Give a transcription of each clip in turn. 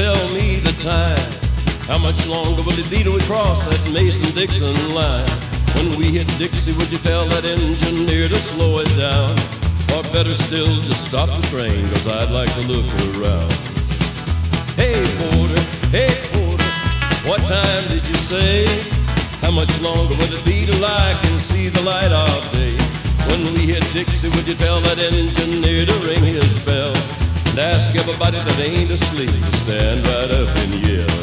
tell me the time? How much longer will it be till we cross that Mason-Dixon line? When we hit Dixie, would you tell that engineer to slow it down? Or better still, just stop the train, 'cause I'd like to look around. Hey porter, what time did you say? How much longer will it be till I can see the light of day? When we hit Dixie, would you tell that engineer to ring his bell? And ask everybody that ain't asleep to stand right up and yell.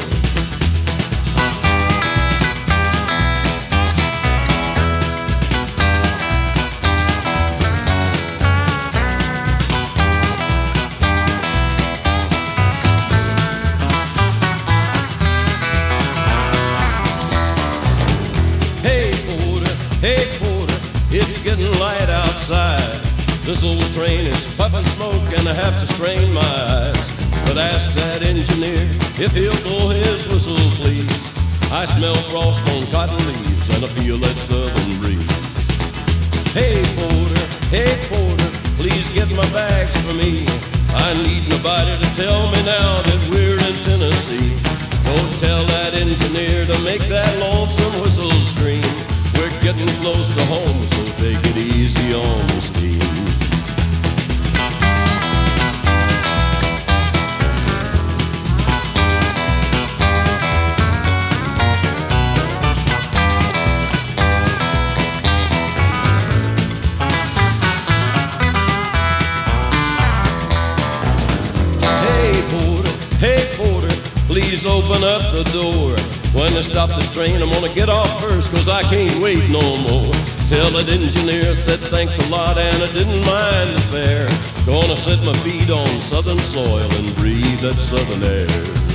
Hey porter, it's getting light outside. This old train is puffing smoke and I have to strain my eyes. But ask that engineer if he'll blow his whistle, please. I smell frost on cotton leaves and I feel that southern breeze. Hey porter, please get my bags for me. I need nobody to tell me now that we're in Tennessee. Don't tell that engineer to make that lonesome whistle scream. We're getting close to home, so take it easy on the steam. Hey porter, please open up the door. When I stop this train, I'm gonna get off first, 'cause I can't wait no more. Tell that engineer said thanks a lot and I didn't mind the fare. Gonna set my feet on southern soil and breathe that southern air.